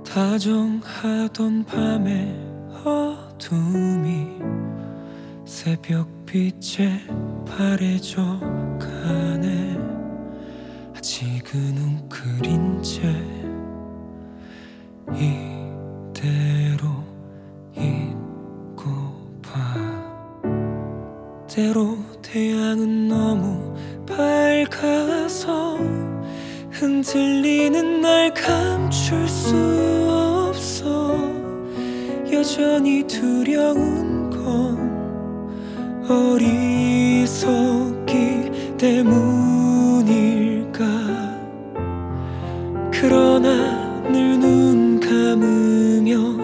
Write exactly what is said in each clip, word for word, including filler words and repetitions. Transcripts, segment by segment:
다정하던 밤의 어둠이 새벽빛에 바래져 가네. 아직은 웅크린 채 이대로 있고봐. 때로 태양은 너무 밝아서 흔들리는 날 감출 수 없어. 여전히 두려운 건 어리석기 때문일까. 그러나 늘 눈 감으며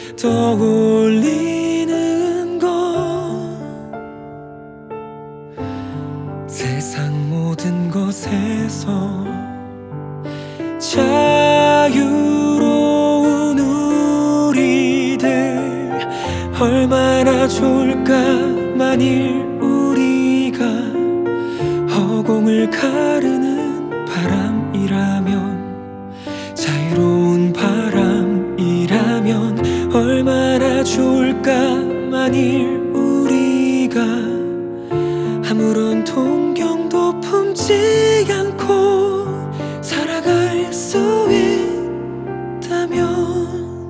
떠올리는 건 세상 모든 것에서 자유로운 우리들 얼마나 좋을까. 만일 우리가 허공을 가르는 바람이라면, 자유로운 바람이라면 얼마나 좋을까. 만일 우리가 아무런 동경도 품지 않고 살아갈 수 있다면.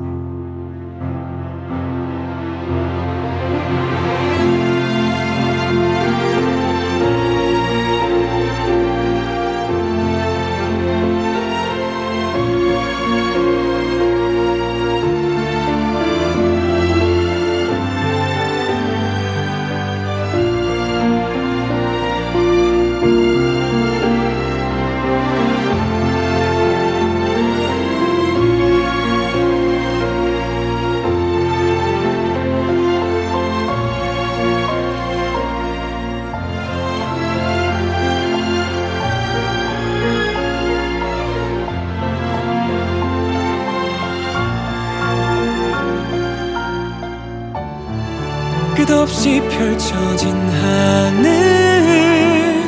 끝없이 펼쳐진 하늘,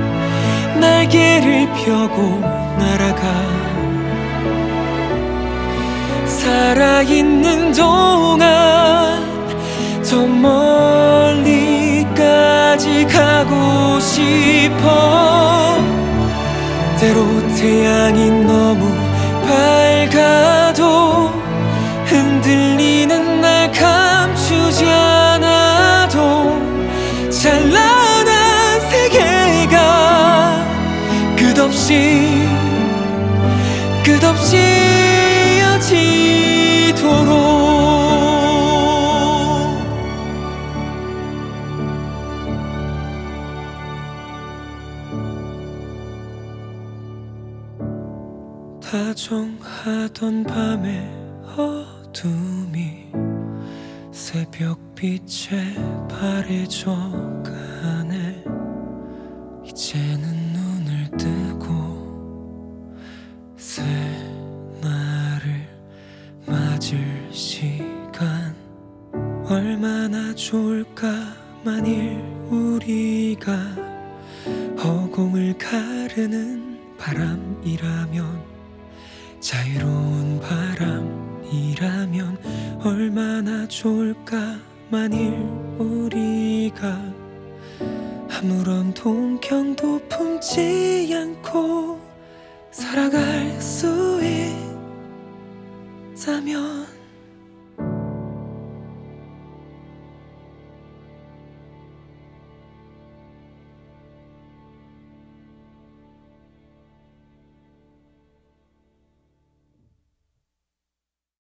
날개를 펴고 날아가. 살아있는 동안 더 멀리까지 가고 싶어. 때로 태양이 너무 밝아도 흔들리는 날 감추지 않아도 찬란한 세계가 끝없이 끝없이 이어지도록. 다정하던 밤의 어둠이 새벽빛에 바래져 가네. 이제는 눈을 뜨고 새날을 맞을 시간. 얼마나 좋을까. 만일 우리가 허공을 가르는 바람이라면, 자유로운 바람이라면 얼마나 좋을까. 만일 우리가 아무런 동경도 품지 않고 살아갈 수 있다면.